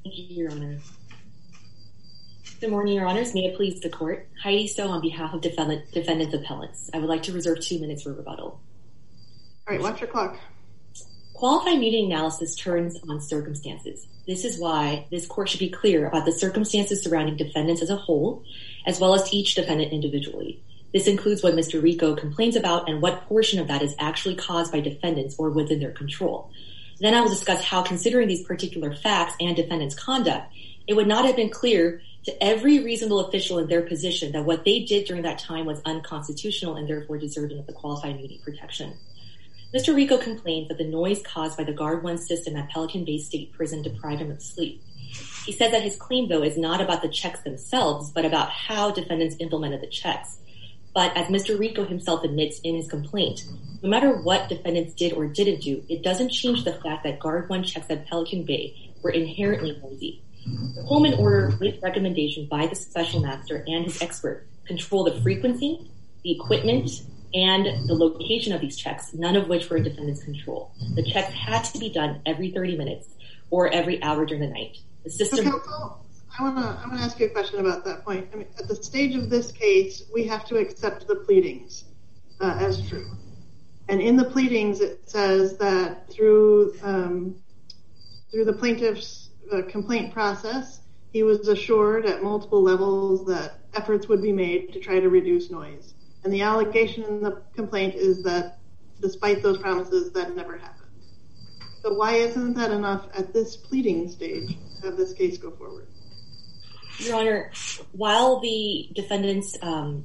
Thank you, Your Honor. Good morning, Your Honors. May it please the Court. Heidi Stowe on behalf of defendants appellants. I would like to reserve 2 minutes for rebuttal. All right, watch your clock. Qualified immunity analysis turns on circumstances. This is why this Court should be clear about the circumstances surrounding defendants as a whole, as well as each defendant individually. This includes what Mr. Rico complains about and what portion of that is actually caused by defendants or within their control. Then I will discuss how, considering these particular facts and defendants' conduct, it would not have been clear to every reasonable official in their position that what they did during that time was unconstitutional and therefore deserving of the qualified immunity protection. Mr. Rico complains that the noise caused by the Guard 1 system at Pelican Bay State Prison deprived him of sleep. He said that his claim, though, is not about the checks themselves, but about how defendants implemented the checks. But as Mr. Rico himself admits in his complaint, no matter what defendants did or didn't do, it doesn't change the fact that Guard 1 checks at Pelican Bay were inherently noisy. The Coleman order, with recommendation by the special master and his expert, control the frequency, the equipment, and the location of these checks, none of which were in defendants' control. The checks had to be done every 30 minutes or every hour during the night. The system... Counsel, I want to ask you a question about that point. I mean, at the stage of this case, we have to accept the pleadings as true. And in the pleadings, it says that through the plaintiff's complaint process, he was assured at multiple levels that efforts would be made to try to reduce noise. And the allegation in the complaint is that despite those promises, that never happened. So why isn't that enough at this pleading stage to have this case go forward? Your Honor, while the defendants...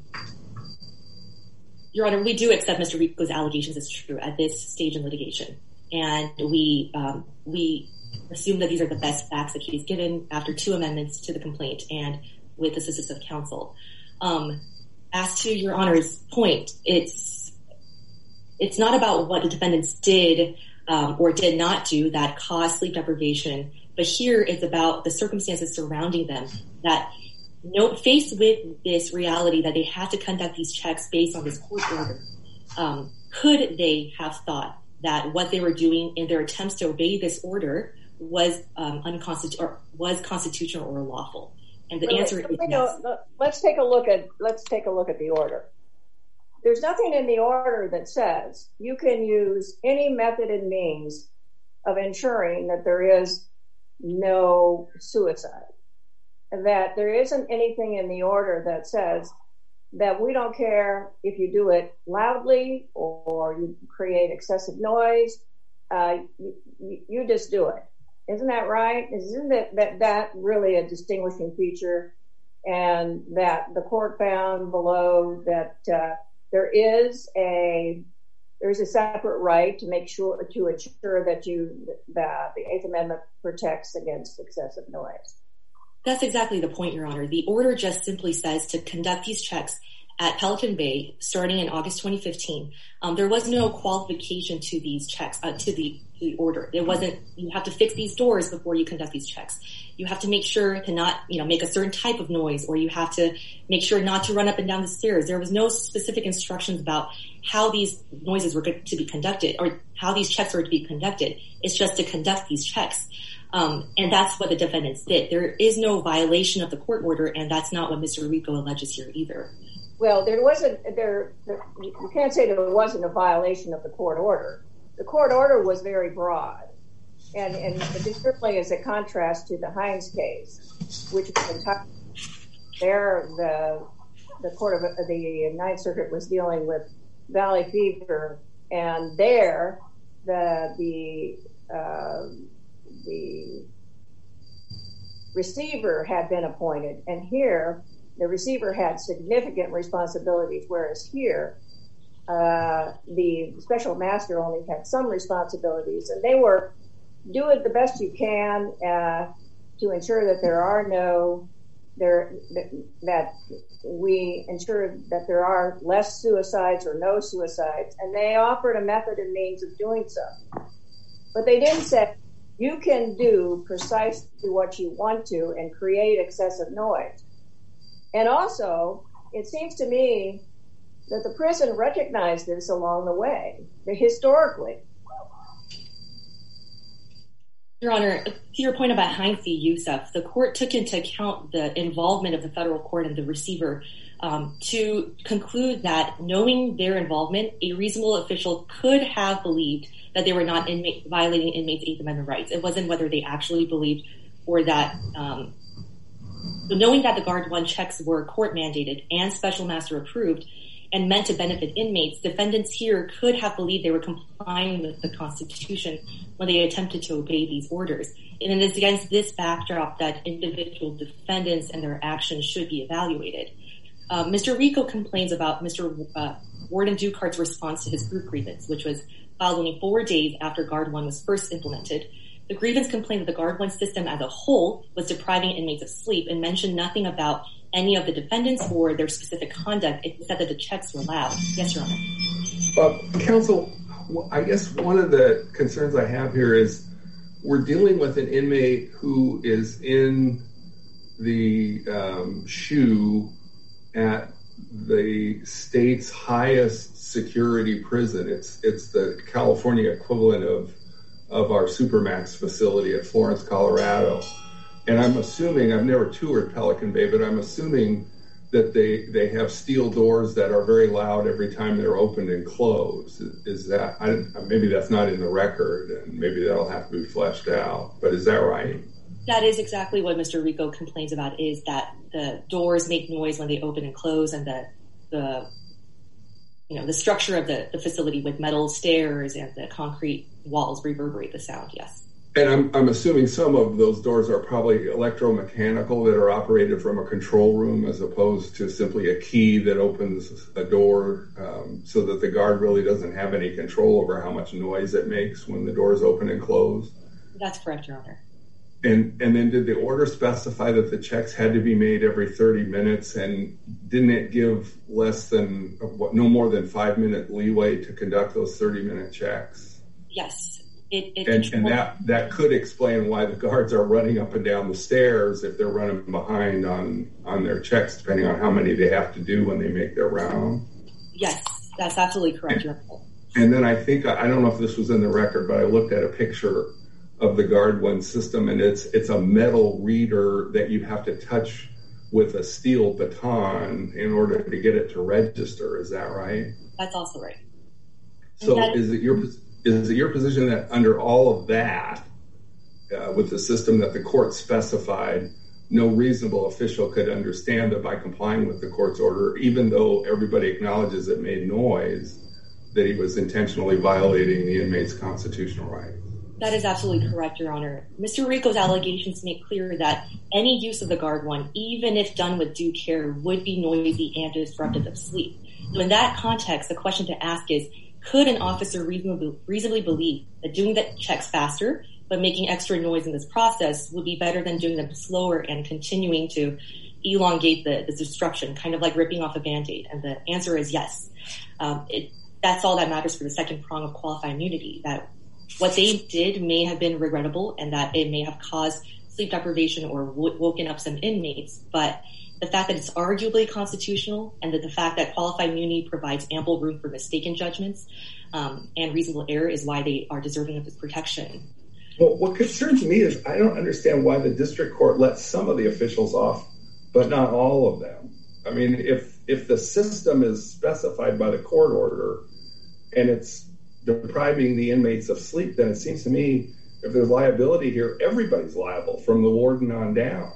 Your Honor, we do accept Mr. Rico's allegations as true at this stage in litigation. And we assume that these are the best facts that he's given after 2 amendments to the complaint and with the assistance of counsel. As to Your Honor's point, it's not about what the defendants did or did not do that caused sleep deprivation, but here it's about the circumstances surrounding them that, faced with this reality that they had to conduct these checks based on this court order, could they have thought that what they were doing in their attempts to obey this order was constitutional or lawful? And the answer is yes. Let's take a look at the order. There's nothing in the order that says you can use any method and means of ensuring that there is no suicide. That there isn't anything in the order that says that we don't care if you do it loudly or you create excessive noise. You just do it. Isn't that right? Isn't that really a distinguishing feature? And that the court found below that there is a separate right to ensure that the Eighth Amendment protects against excessive noise. That's exactly the point, Your Honor. The order just simply says to conduct these checks at Pelican Bay starting in August 2015. There was no qualification to these checks, to the order. It wasn't, you have to fix these doors before you conduct these checks. You have to make sure to not, make a certain type of noise, or you have to make sure not to run up and down the stairs. There was no specific instructions about how these noises were to be conducted or how these checks were to be conducted. It's just to conduct these checks. And that's what the defendants did. There is no violation of the court order, and that's not what Mr. Rico alleges here either. Well, you can't say there wasn't a violation of the court order. The court order was very broad, and particularly as a contrast to the Hines case, which there the court of the Ninth Circuit was dealing with valley fever, and there the receiver had been appointed, and here the receiver had significant responsibilities, whereas here the special master only had some responsibilities, and they were doing the best you can to ensure that that we ensure that there are less suicides or no suicides, and they offered a method and means of doing so. But they didn't say you can do precisely what you want to and create excessive noise. And also, it seems to me that the prison recognized this along the way, historically. Your Honor, to your point about Heinz v. Youssef, the court took into account the involvement of the federal court and the receiver to conclude that, knowing their involvement, a reasonable official could have believed that they were not violating inmates' Eighth Amendment rights. It wasn't whether they actually believed or that, knowing that the Guard 1 checks were court mandated and special master approved and meant to benefit inmates, defendants here could have believed they were complying with the Constitution when they attempted to obey these orders. And it is against this backdrop that individual defendants and their actions should be evaluated. Mr. Rico complains about Mr. Warden Ducart's response to his group grievance, which was filed only 4 days after Guard 1 was first implemented. The grievance complained that the Guard 1 system as a whole was depriving inmates of sleep and mentioned nothing about any of the defendants or their specific conduct. It said that the checks were loud. Yes, Your Honor. Counsel, I guess one of the concerns I have here is we're dealing with an inmate who is in the shoe at the state's highest security prison. It's the California equivalent of our Supermax facility at Florence, Colorado. And I'm assuming, I've never toured Pelican Bay, but I'm assuming that they have steel doors that are very loud every time they're opened and closed. Is that, maybe that's not in the record, and maybe that'll have to be fleshed out, but is that right? That is exactly what Mr. Rico complains about, is that the doors make noise when they open and close, and the structure of the facility with metal stairs and the concrete walls reverberate the sound, yes. And I'm assuming some of those doors are probably electromechanical that are operated from a control room as opposed to simply a key that opens a door so that the guard really doesn't have any control over how much noise it makes when the doors open and close. That's correct, Your Honor. And then did the order specify that the checks had to be made every 30 minutes, and didn't it give no more than 5-minute leeway to conduct those 30-minute checks? Yes. And that could explain why the guards are running up and down the stairs if they're running behind on their checks, depending on how many they have to do when they make their round. Yes, that's absolutely correct, Your Honor. And then I think, I don't know if this was in the record, but I looked at a picture of the Guard 1 system, and it's a metal reader that you have to touch with a steel baton in order to get it to register. Is that right? That's also right. So is it your position that under all of that, with the system that the court specified, no reasonable official could understand that by complying with the court's order, even though everybody acknowledges it made noise, that he was intentionally violating the inmate's constitutional rights? That is absolutely correct, Your Honor. Mr. Rico's allegations make clear that any use of the Guard 1, even if done with due care, would be noisy and disruptive of sleep. So in that context, the question to ask is, could an officer reasonably believe that doing the checks faster but making extra noise in this process would be better than doing them slower and continuing to elongate the disruption, kind of like ripping off a Band-Aid? And the answer is yes. That's all that matters for the second prong of qualified immunity, that what they did may have been regrettable and that it may have caused sleep deprivation or woken up some inmates, but the fact that it's arguably constitutional and that the fact that qualified immunity provides ample room for mistaken judgments and reasonable error is why they are deserving of this protection. Well, what concerns me is I don't understand why the district court let some of the officials off, but not all of them. I mean, if the system is specified by the court order and it's depriving the inmates of sleep, then it seems to me if there's liability here, everybody's liable from the warden on down.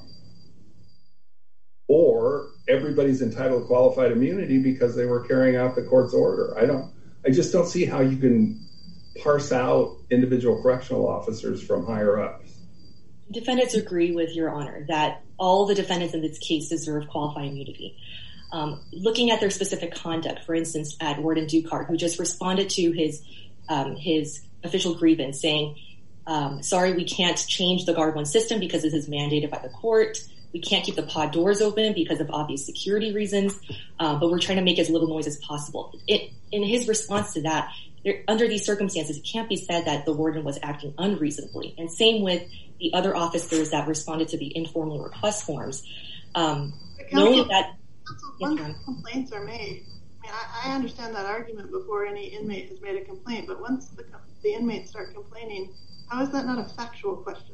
Or everybody's entitled to qualified immunity because they were carrying out the court's order. I just don't see how you can parse out individual correctional officers from higher ups. Defendants agree with Your Honor that all the defendants in this case deserve qualified immunity. Looking at their specific conduct, for instance, at Warden Ducart, who just responded to his official grievance saying, sorry, we can't change the Guard 1 system because this is mandated by the court. We can't keep the pod doors open because of obvious security reasons, but we're trying to make as little noise as possible. In his response to that, under these circumstances, it can't be said that the warden was acting unreasonably. And same with the other officers that responded to the informal request forms. Knowing that once complaints are made, I mean, I understand that argument before any inmate has made a complaint, but once the inmates start complaining, How is that not a factual question?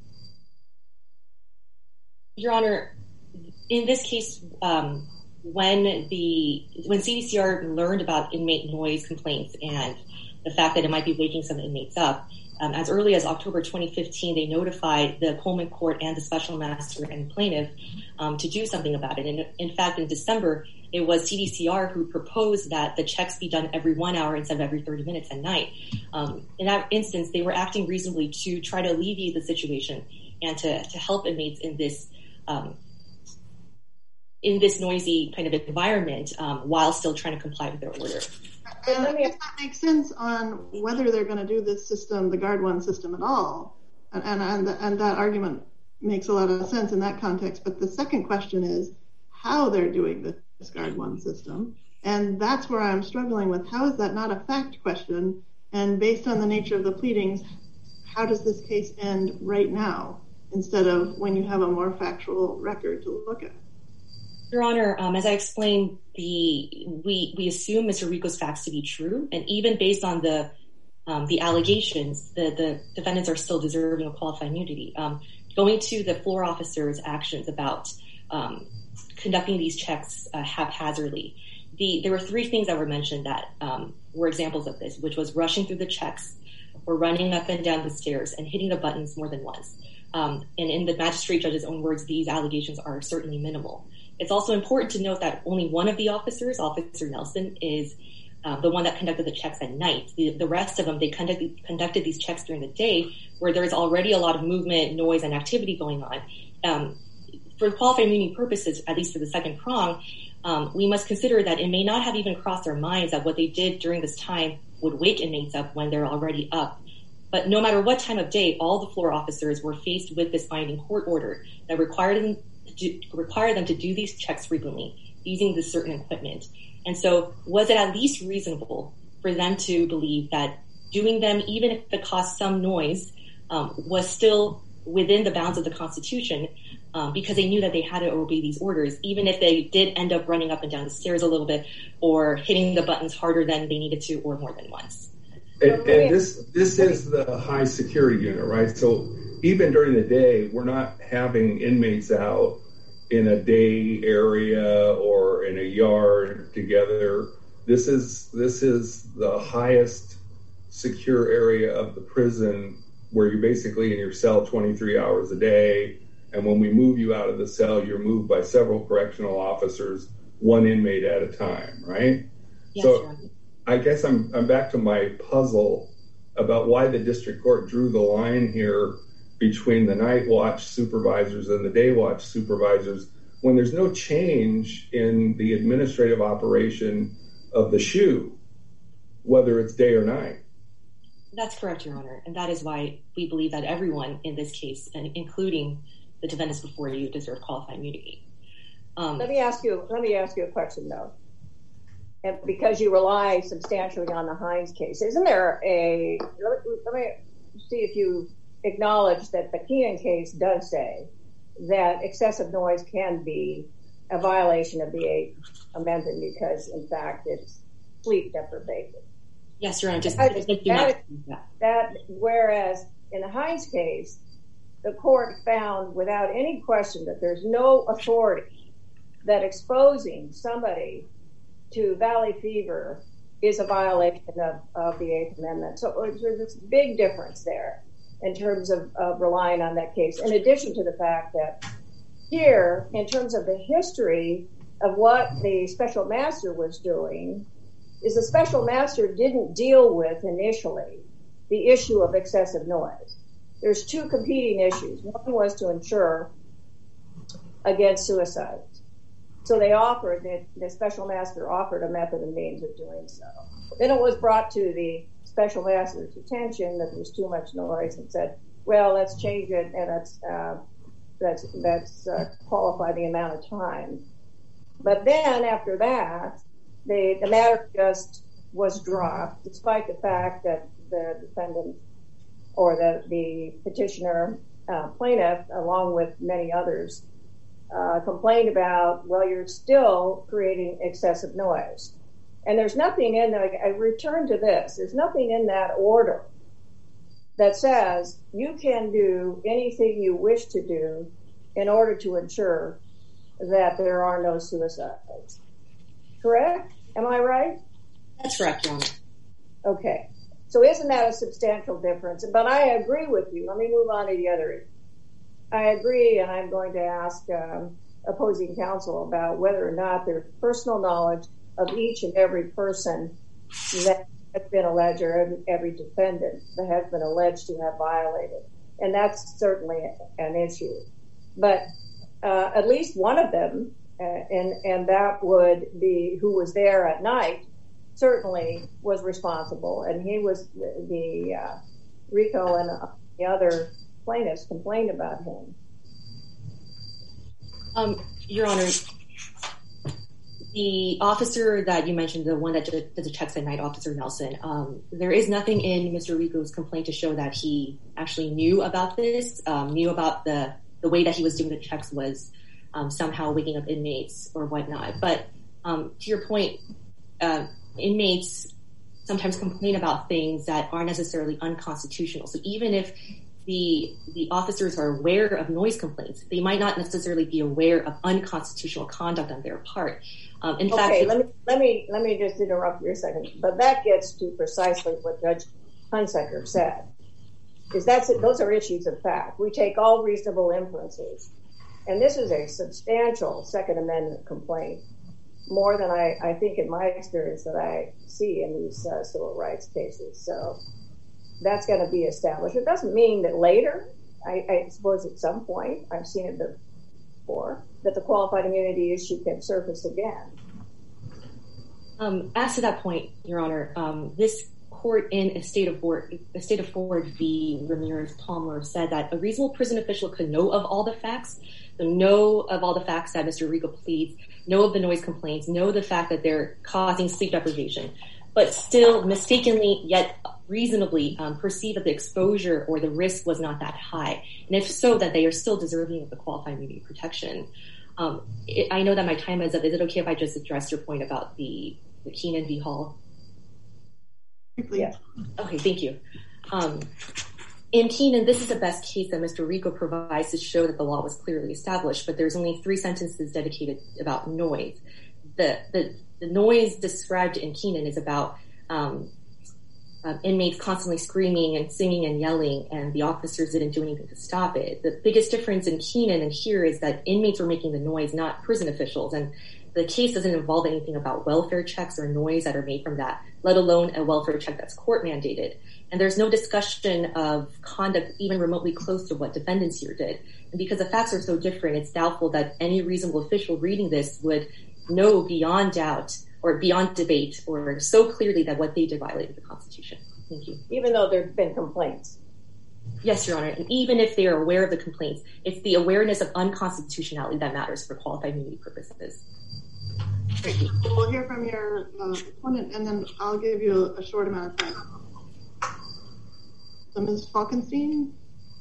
Your Honor, in this case, when CDCR learned about inmate noise complaints and the fact that it might be waking some inmates up, as early as October 2015, they notified the Coleman Court and the special master and plaintiff to do something about it. And in fact, in December, it was CDCR who proposed that the checks be done every 1 hour instead of every 30 minutes at night. In that instance, they were acting reasonably to try to alleviate the situation and to help inmates in this noisy kind of environment while still trying to comply with their order. I guess that makes sense on whether they're going to do this system, the Guard One system, at all. And that argument makes a lot of sense in that context. But the second question is how they're doing this Guard One system. And that's where I'm struggling with. How is that not a fact question? And based on the nature of the pleadings, how does this case end right now instead of when you have a more factual record to look at? Your Honor, as I explained, we assume Mr. Rico's facts to be true, and even based on the allegations, the defendants are still deserving of qualified immunity. Going to the floor officer's actions about conducting these checks haphazardly, there were three things that were mentioned that were examples of this, which was rushing through the checks or running up and down the stairs and hitting the buttons more than once. And in the magistrate judge's own words, these allegations are certainly minimal. It's also important to note that only one of the officers, Officer Nelson, is the one that conducted the checks at night. The rest of them, they conducted these checks during the day where there's already a lot of movement, noise, and activity going on. For qualified immunity purposes, at least for the second prong, we must consider that it may not have even crossed our minds that what they did during this time would wake inmates up when they're already up. But no matter what time of day, all the floor officers were faced with this binding court order that required them to do these checks frequently using this certain equipment. And so was it at least reasonable for them to believe that doing them, even if it caused some noise, was still within the bounds of the Constitution because they knew that they had to obey these orders, even if they did end up running up and down the stairs a little bit or hitting the buttons harder than they needed to or more than once. And this is the high security unit, right? So even during the day, we're not having inmates out in a day area or in a yard together. This is the highest secure area of the prison where you're basically in your cell 23 hours a day. And when we move you out of the cell, you're moved by several correctional officers, one inmate at a time, right? Yes, so sir. I guess I'm back to my puzzle about why the district court drew the line here between the night watch supervisors and the day watch supervisors when there's no change in the administrative operation of the SHU, whether it's day or night. That's correct, Your Honor. And that is why we believe that everyone in this case, and including the defendants before you, deserve qualified immunity. Let me ask you a question, though. And because you rely substantially on the Hines case, isn't there let me see if you acknowledge that the Keenan case does say that excessive noise can be a violation of the Eighth Amendment because, in fact, it's sleep deprivation. Yes, Your Honor. Whereas in the Hines case, the court found without any question that there's no authority that exposing somebody to valley fever is a violation of the Eighth Amendment. So there's this big difference there in terms of relying on that case, in addition to the fact that here, in terms of the history of what the special master was doing, is the special master didn't deal with initially the issue of excessive noise. There's two competing issues. One was to ensure against suicide. So the special master offered a method and means of doing so. Then it was brought to the special master's attention that there was too much noise and said, well, let's change it and let's qualify the amount of time. But then after that, the matter just was dropped, despite the fact that the defendant or the petitioner plaintiff, along with many others, complained about, well, you're still creating excessive noise. And there's nothing in there, I return to this, there's nothing in that order that says you can do anything you wish to do in order to ensure that there are no suicides. Correct? Am I right? That's correct, Your Honor. Okay. So isn't that a substantial difference? But I agree with you. Let me move on to the other. I agree, and I'm going to ask opposing counsel about whether or not there's personal knowledge of each and every person that has been alleged, or every defendant that has been alleged to have violated. And that's certainly an issue. But at least one of them, and that would be who was there at night, certainly was responsible. And he was the Rico and the other plaintiffs complained about him. Your Honor, the officer that you mentioned, the one that does the checks at night, Officer Nelson, there is nothing in Mr. Rico's complaint to show that he actually knew about this, knew about the way that he was doing the checks was somehow waking up inmates or whatnot. But to your point, inmates sometimes complain about things that aren't necessarily unconstitutional. So even if the officers are aware of noise complaints, they might not necessarily be aware of unconstitutional conduct on their part. In fact, let me just interrupt you a second. But that gets to precisely what Judge Hunsaker said. Those are issues of fact. We take all reasonable inferences. And this is a substantial Second Amendment complaint, more than I think in my experience that I see in these civil rights cases. So that's going to be established. It doesn't mean that later, I suppose at some point, I've seen it before, that the qualified immunity issue can surface again. As to that point, Your Honor, this court in a state of Ford v. Ramirez-Palmer said that a reasonable prison official could know of all the facts, that Mr. Rico pleads, know of the noise complaints, know the fact that they're causing sleep deprivation, but still mistakenly yet reasonably perceive that the exposure or the risk was not that high. And if so, that they are still deserving of the qualified immunity protection. I know that my time is up. Is it okay if I just address your point about the Keenan v. Hall? Yeah. Okay, thank you. In Keenan, this is the best case that Mr. Rico provides to show that the law was clearly established, but there's only 3 sentences dedicated about noise. The noise described in Keenan is about inmates constantly screaming and singing and yelling, and the officers didn't do anything to stop it. The biggest difference in Keenan and here is that inmates were making the noise, not prison officials, and the case doesn't involve anything about welfare checks or noise that are made from that, let alone a welfare check that's court mandated. And there's no discussion of conduct even remotely close to what defendants here did. And because the facts are so different, it's doubtful that any reasonable official reading this would know beyond doubt or beyond debate or so clearly that what they did violated the Constitution. Thank you. Even though there have been complaints. Yes, Your Honor. And even if they are aware of the complaints, it's the awareness of unconstitutionality that matters for qualified immunity purposes. Thank you. We'll hear from your opponent, and then I'll give you a short amount of time. So, Ms. Falkenstein?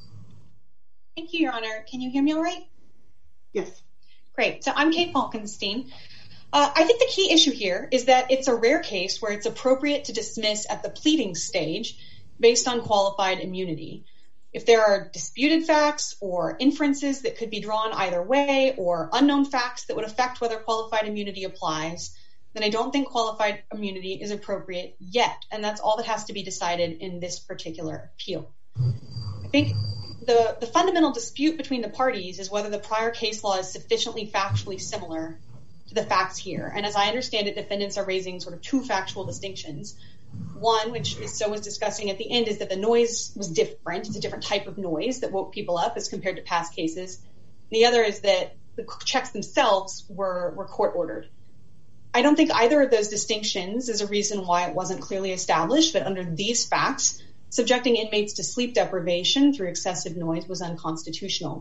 Thank you, Your Honor. Can you hear me all right? Yes. Great. So I'm Kate Falkenstein. I think the key issue here is that it's a rare case where it's appropriate to dismiss at the pleading stage based on qualified immunity. If there are disputed facts or inferences that could be drawn either way or unknown facts that would affect whether qualified immunity applies, then I don't think qualified immunity is appropriate yet. And that's all that has to be decided in this particular appeal. I think the fundamental dispute between the parties is whether the prior case law is sufficiently factually similar to the facts here. And as I understand it, defendants are raising sort of 2 factual distinctions. One, which so was discussing at the end, is that the noise was different. It's a different type of noise that woke people up as compared to past cases. The other is that the checks themselves were court ordered. I don't think either of those distinctions is a reason why it wasn't clearly established that under these facts, subjecting inmates to sleep deprivation through excessive noise was unconstitutional.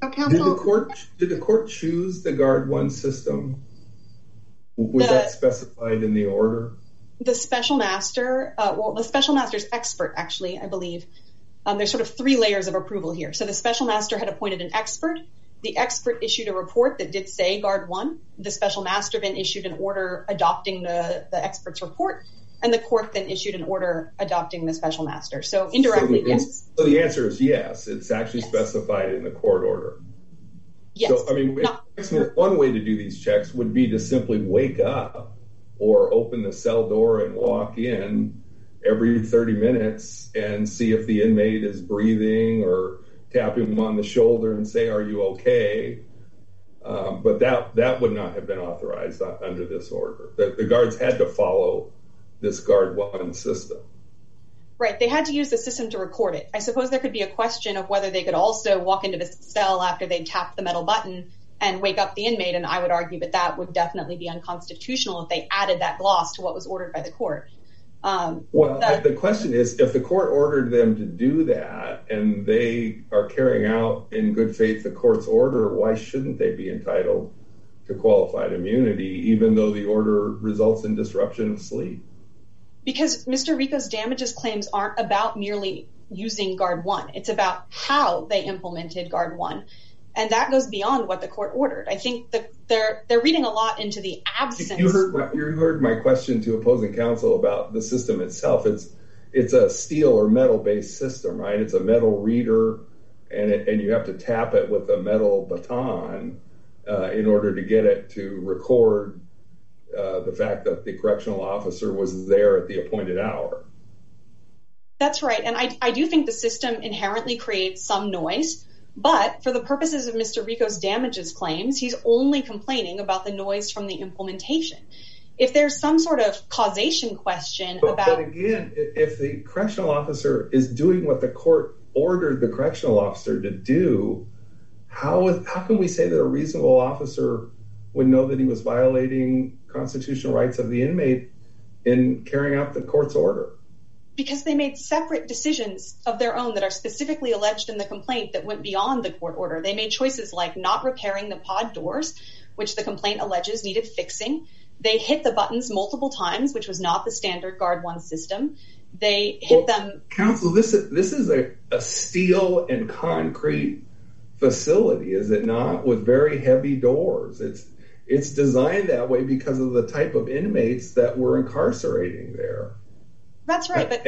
Did the court choose the Guard 1 system? Was that specified in the order? The special master, the special master's expert, actually, I believe. There's sort of 3 layers of approval here. So the special master had appointed an expert. The expert issued a report that did say Guard 1. The special master then issued an order adopting the expert's report. and the court then issued an order adopting the special master. So indirectly, yes. So the answer is yes. It's actually specified in the court order. Yes. So, I mean, one way to do these checks would be to simply wake up or open the cell door and walk in every 30 minutes and see if the inmate is breathing, or tap him on the shoulder and say, "Are you okay?" But that would not have been authorized under this order. The guards had to follow this Guard 1 system. Right. They had to use the system to record it. I suppose there could be a question of whether they could also walk into the cell after they tapped the metal button and wake up the inmate, and I would argue that would definitely be unconstitutional if they added that gloss to what was ordered by the court. The question is, if the court ordered them to do that and they are carrying out in good faith the court's order, why shouldn't they be entitled to qualified immunity, even though the order results in disruption of sleep? Because Mr. Rico's damages claims aren't about merely using Guard 1. It's about how they implemented Guard 1. And that goes beyond what the court ordered. I think that they're reading a lot into the absence. You heard my question to opposing counsel about the system itself. It's a steel or metal-based system, right? It's a metal reader, and you have to tap it with a metal baton in order to get it to record the fact that the correctional officer was there at the appointed hour. That's right. And I do think the system inherently creates some noise. But for the purposes of Mr. Rico's damages claims, he's only complaining about the noise from the implementation. If there's some sort of causation question But again, if the correctional officer is doing what the court ordered the correctional officer to do, how can we say that a reasonable officer would know that he was violating constitutional rights of the inmate in carrying out the court's order? Because they made separate decisions of their own that are specifically alleged in the complaint that went beyond the court order. They made choices like not repairing the pod doors, which the complaint alleges needed fixing. They hit the buttons multiple times, which was not the standard Guard 1 system. They hit them. Counsel, this is a steel and concrete facility, is it not? With very heavy doors. It's designed that way because of the type of inmates that were incarcerating there. That's right, but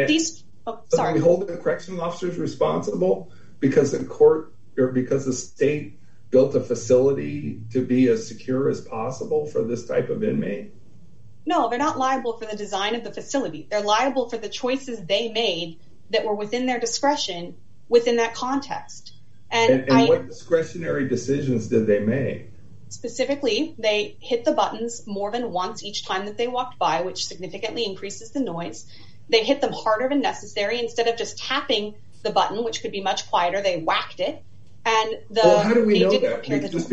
we hold the correctional officers responsible because the court or because the state built a facility to be as secure as possible for this type of inmate? No, they're not liable for the design of the facility. They're liable for the choices they made that were within their discretion within that context. And what discretionary decisions did they make? Specifically, they hit the buttons more than once each time that they walked by, which significantly increases the noise. They hit them harder than necessary. Instead of just tapping the button, which could be much quieter, they whacked it. And how do we know that?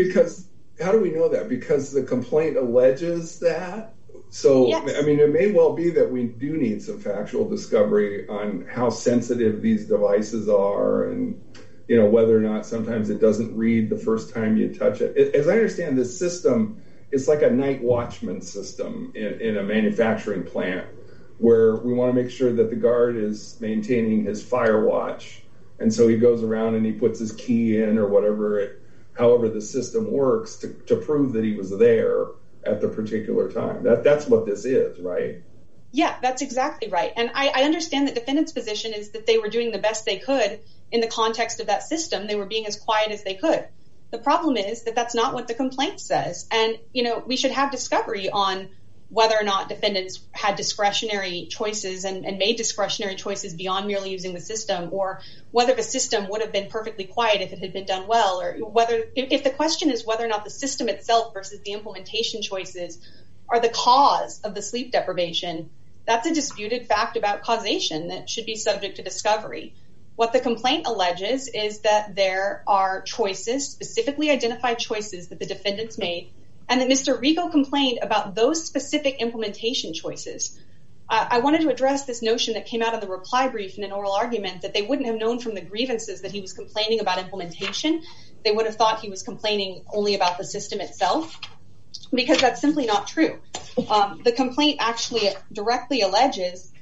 How do we know that? Because the complaint alleges that? So, yes. I mean, it may well be that we do need some factual discovery on how sensitive these devices are and, you know, whether or not sometimes it doesn't read the first time you touch it. As I understand this system, it's like a night watchman system in a manufacturing plant where we want to make sure that the guard is maintaining his fire watch. And so he goes around and he puts his key in or however the system works to prove that he was there at the particular time. That's what this is, right? Yeah, that's exactly right. And I understand that defendant's position is that they were doing the best they could in the context of that system. They were being as quiet as they could. The problem is that that's not what the complaint says. And, you know, we should have discovery on whether or not defendants had discretionary choices and made discretionary choices beyond merely using the system, or whether the system would have been perfectly quiet if it had been done well, or if the question is whether or not the system itself versus the implementation choices are the cause of the sleep deprivation. That's a disputed fact about causation that should be subject to discovery. What the complaint alleges is that there are choices, specifically identified choices that the defendants made, and that Mr. Rico complained about those specific implementation choices. I wanted to address this notion that came out in the reply brief in an oral argument that they wouldn't have known from the grievances that he was complaining about implementation. They would have thought he was complaining only about the system itself, because that's simply not true. The complaint actually directly alleges,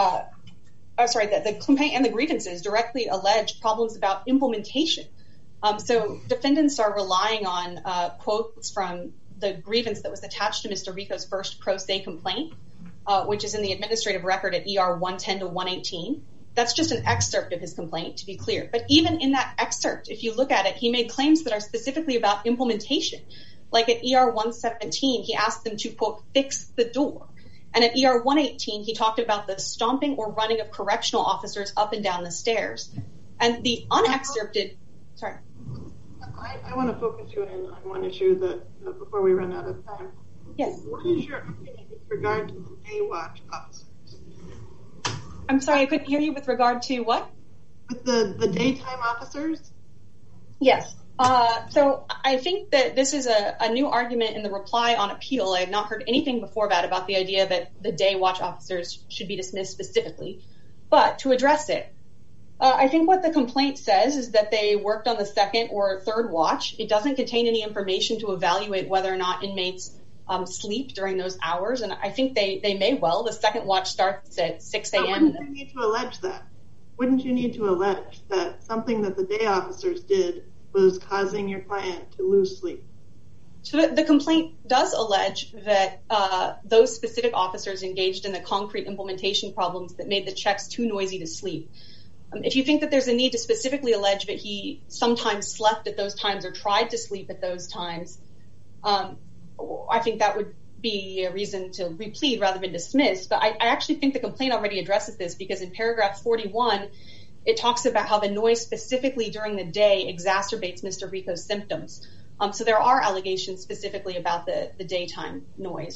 the complaint and the grievances directly allege problems about implementation. So defendants are relying on quotes from the grievance that was attached to Mr. Rico's first pro se complaint. which is in the administrative record at ER 110 to 118. That's just an excerpt of his complaint, to be clear. But even in that excerpt, if you look at it, he made claims that are specifically about implementation. Like at ER 117, he asked them to, quote, fix the door. And at ER 118, he talked about the stomping or running of correctional officers up and down the stairs. And the unexcerpted, sorry. I want to focus you in on one issue that before we run out of time. Yes. What is your opinion with regard to the day watch officers? I'm sorry, I couldn't hear you with regard to what? With the daytime officers? Yes. So I think that this is a new argument in the reply on appeal. I have not heard anything before about the idea that the day watch officers should be dismissed specifically. But to address it, I think what the complaint says is that they worked on the second or third watch. It doesn't contain any information to evaluate whether or not inmates sleep during those hours. And I think they may well. The second watch starts at 6 a.m. Wouldn't you need to allege that? Wouldn't you need to allege that something that the day officers did was causing your client to lose sleep? So the complaint does allege that those specific officers engaged in the concrete implementation problems that made the checks too noisy to sleep. If you think that there's a need to specifically allege that he sometimes slept at those times or tried to sleep at those times, I think that would be a reason to replead rather than dismiss. But I actually think the complaint already addresses this, because in paragraph 41, it talks about how the noise specifically during the day exacerbates Mr. Rico's symptoms. So there are allegations specifically about the daytime noise.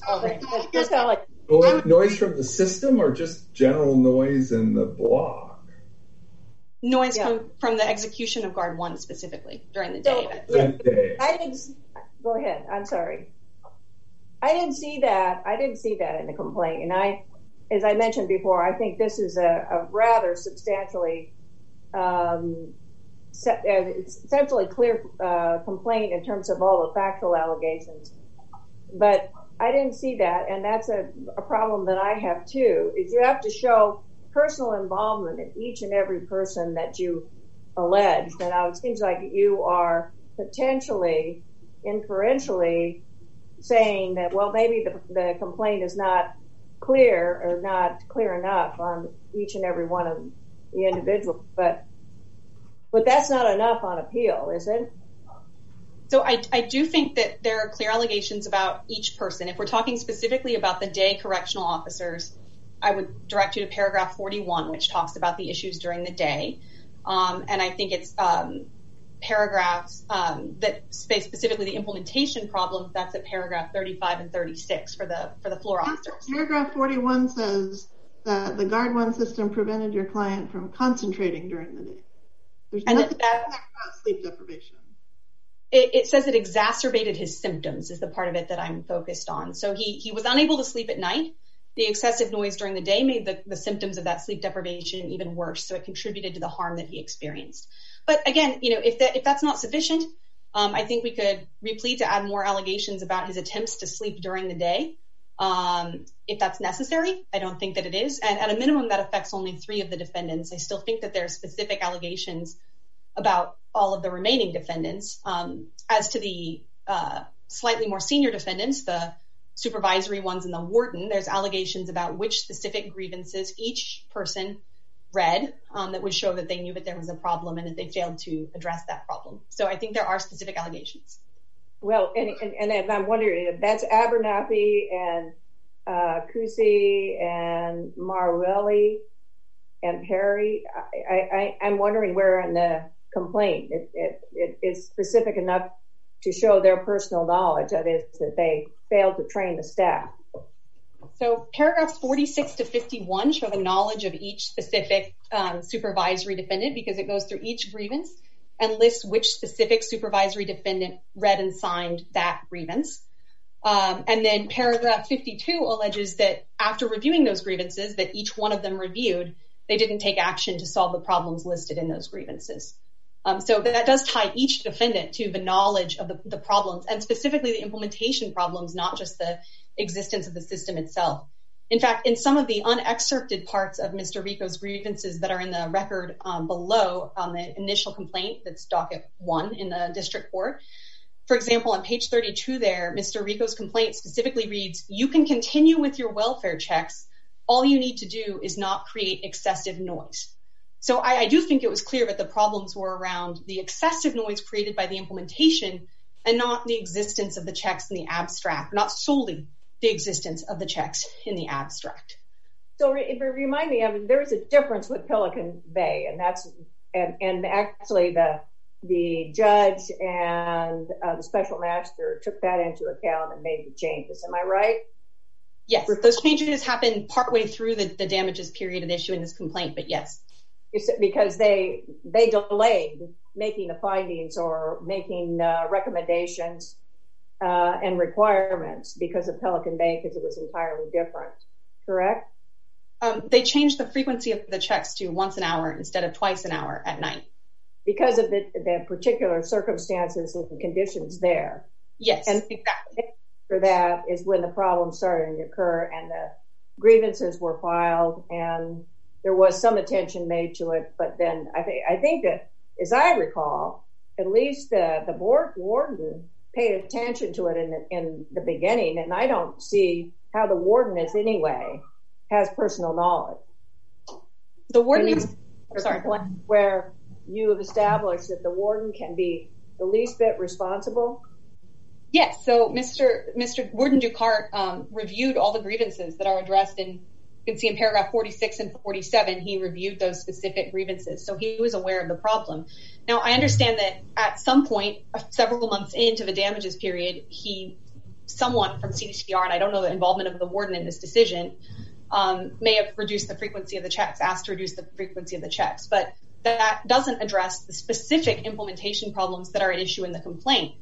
Noise from the system or just general noise in the block? Noise from the execution of Guard 1 specifically during the day. Go ahead. I'm sorry. I didn't see that in the complaint. And as I mentioned before, I think this is a rather substantially clear complaint in terms of all the factual allegations. But I didn't see that, and that's a problem that I have too, is you have to show personal involvement in each and every person that you allege. Now, it seems like you are potentially, inferentially, saying that, well, maybe the complaint is not clear or not clear enough on each and every one of the individuals, but that's not enough on appeal, is it? So I do think that there are clear allegations about each person. If we're talking specifically about the day correctional officers, I would direct you to paragraph 41, which talks about the issues during the day. And I think it's paragraphs that say specifically the implementation problems. That's at paragraph 35 and 36 for the floor officers. Paragraph 41 says that the Guard 1 system prevented your client from concentrating during the day. There's nothing about sleep deprivation. It says it exacerbated his symptoms is the part of it that I'm focused on. So he was unable to sleep at night. The excessive noise during the day made the symptoms of that sleep deprivation even worse. So it contributed to the harm that he experienced. But again, if that's not sufficient, I think we could replead to add more allegations about his attempts to sleep during the day. If that's necessary, I don't think that it is. And at a minimum, that affects only 3 of the defendants. I still think that there are specific allegations about all of the remaining defendants. As to the slightly more senior defendants, the supervisory ones and the warden, there's allegations about which specific grievances each person read that would show that they knew that there was a problem and that they failed to address that problem. So I think there are specific allegations. Well, and I'm wondering if that's Abernathy and Kusi and Marwelli and Perry. I'm wondering where in the complaint it is specific enough to show their personal knowledge, that is, that they failed to train the staff. So paragraphs 46 to 51 show the knowledge of each specific supervisory defendant, because it goes through each grievance and lists which specific supervisory defendant read and signed that grievance. And then paragraph 52 alleges that after reviewing those grievances that each one of them reviewed, they didn't take action to solve the problems listed in those grievances. So that does tie each defendant to the knowledge of the problems, and specifically the implementation problems, not just the existence of the system itself. In fact, in some of the unexcerpted parts of Mr. Rico's grievances that are in the record below on the initial complaint, that's docket 1 in the district court, For example, on page 32 there, Mr. Rico's complaint specifically reads, "You can continue with your welfare checks. All you need to do is not create excessive noise." So I do think it was clear that the problems were around the excessive noise created by the implementation and not the existence of the checks in the abstract, not solely the existence of the checks in the abstract. So remind me, there is a difference with Pelican Bay, and actually the judge and the special master took that into account and made the changes. Am I right? Yes, those changes happened partway through the damages period of issuing this complaint, but yes. Because they delayed making the findings or making recommendations and requirements because of Pelican Bay, because it was entirely different, correct? They changed the frequency of the checks to once an hour instead of twice an hour at night. Because of the particular circumstances and conditions there. Yes, and exactly. For that is when the problems started to occur and the grievances were filed and there was some attention made to it. But then I think that, as I recall, at least the board warden paid attention to it in the beginning, and I don't see how the warden is anyway has personal knowledge. The warden where you have established that the warden can be the least bit responsible? Yes, so Mr. Warden Ducart reviewed all the grievances that are addressed you can see in paragraph 46 and 47, he reviewed those specific grievances. So he was aware of the problem. Now, I understand that at some point, several months into the damages period, someone from CDCR, and I don't know the involvement of the warden in this decision, may have reduced the frequency of the checks, asked to reduce the frequency of the checks. But that doesn't address the specific implementation problems that are at issue in the complaint.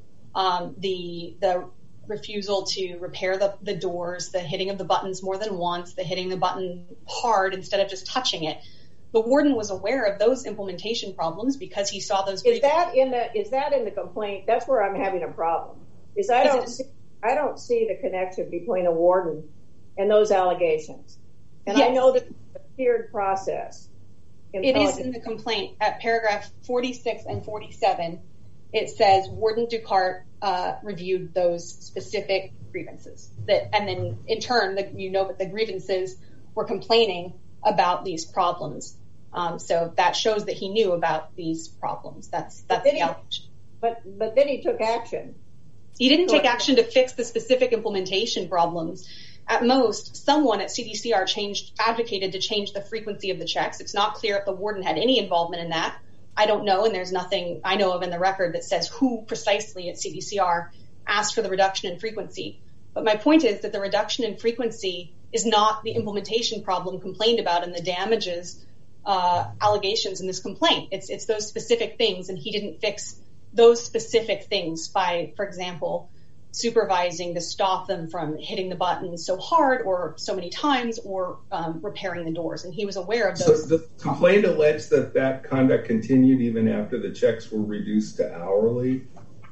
The refusal to repair the doors, the hitting of the buttons more than once, the hitting the button hard instead of just touching it. The warden was aware of those implementation problems because he saw those. Is that in the complaint? That's where I'm having a problem. I don't see the connection between a warden and those allegations. And yes. I know that it's a tiered process. It is in the complaint at paragraph 46 and 47. It says Warden Ducart reviewed those specific grievances. And then in turn, that the grievances were complaining about these problems. So that shows that he knew about these problems. That's the allegation. But then he took action. He didn't take action to fix the specific implementation problems. At most, someone at CDCR advocated to change the frequency of the checks. It's not clear if the warden had any involvement in that. I don't know, and there's nothing I know of in the record that says who precisely at CDCR asked for the reduction in frequency. But my point is that the reduction in frequency is not the implementation problem complained about in the damages allegations in this complaint. It's those specific things, and he didn't fix those specific things by, for example, supervising to stop them from hitting the buttons so hard or so many times or repairing the doors. And he was aware of those. So the complaint alleged that conduct continued even after the checks were reduced to hourly?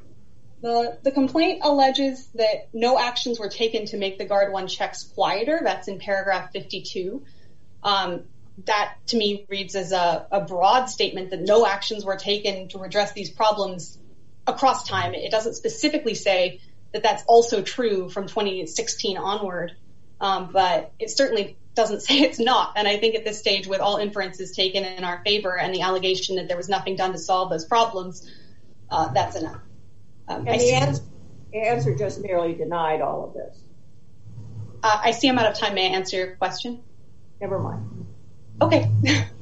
The complaint alleges that no actions were taken to make the Guard 1 checks quieter. That's in paragraph 52. That, to me, reads as a broad statement that no actions were taken to redress these problems across time. It doesn't specifically say that that's also true from 2016 onward, but it certainly doesn't say it's not. And I think at this stage, with all inferences taken in our favor and the allegation that there was nothing done to solve those problems, that's enough. And the answer just merely denied all of this. I see I'm out of time. May I answer your question? Never mind. Okay.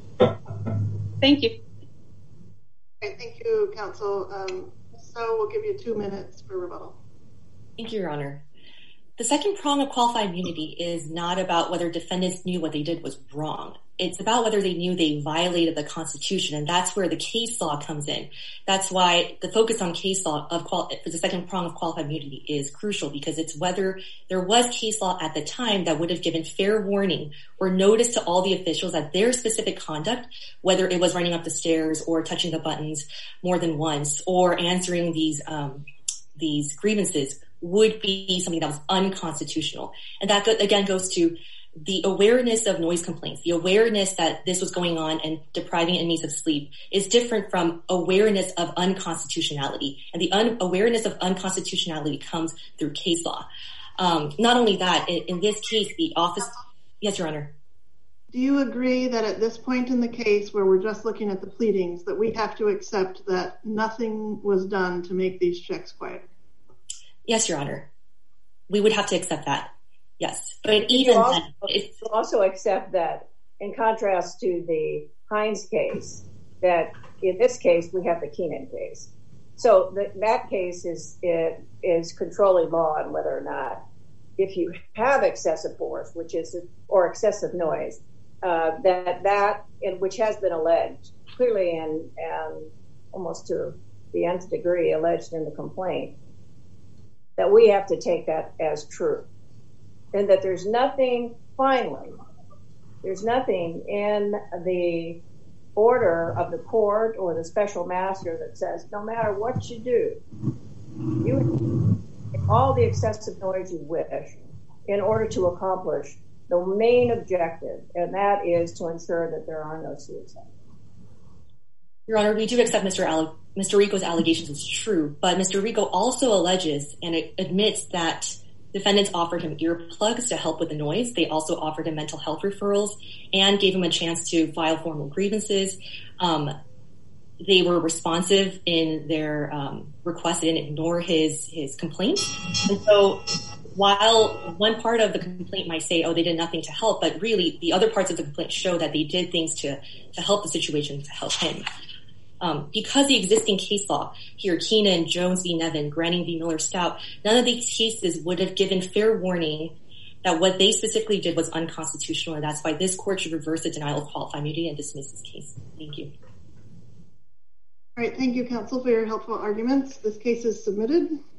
Thank you. Okay, thank you, counsel. So we'll give you 2 minutes for rebuttal. Thank you, Your Honor. The second prong of qualified immunity is not about whether defendants knew what they did was wrong. It's about whether they knew they violated the Constitution, and that's where the case law comes in. That's why the focus on case law for the second prong of qualified immunity is crucial, because it's whether there was case law at the time that would have given fair warning or notice to all the officials that their specific conduct, whether it was running up the stairs or touching the buttons more than once or answering these grievances, would be something that was unconstitutional. And that, again, goes to the awareness of noise complaints, the awareness that this was going on and depriving inmates of sleep is different from awareness of unconstitutionality. And the awareness of unconstitutionality comes through case law. Not only that, in this case, the office... Yes, Your Honor. Do you agree that at this point in the case where we're just looking at the pleadings that we have to accept that nothing was done to make these checks quieter? Yes, Your Honor. We would have to accept that. Yes. But you also accept that, in contrast to the Hines case, that in this case we have the Keenan case. So that case is controlling law on whether or not, if you have excessive force, or excessive noise, which has been alleged clearly and almost to the nth degree alleged in the complaint, that we have to take that as true. And that there's nothing in the order of the court or the special master that says no matter what you do, you all the excessive noise you wish in order to accomplish the main objective, and that is to ensure that there are no suicides. Your Honor, we do accept Mr. Rico's allegations as true, but Mr. Rico also alleges and admits that defendants offered him earplugs to help with the noise. They also offered him mental health referrals and gave him a chance to file formal grievances. They were responsive in their request. They didn't ignore his complaint. And so while one part of the complaint might say, oh, they did nothing to help, but really the other parts of the complaint show that they did things to help the situation, to help him. Because the existing case law here, Keenan, Jones v. Nevin, Granning v. Miller-Stout, none of these cases would have given fair warning that what they specifically did was unconstitutional, and that's why this court should reverse the denial of qualified immunity and dismiss this case. Thank you. All right, thank you, counsel, for your helpful arguments. This case is submitted.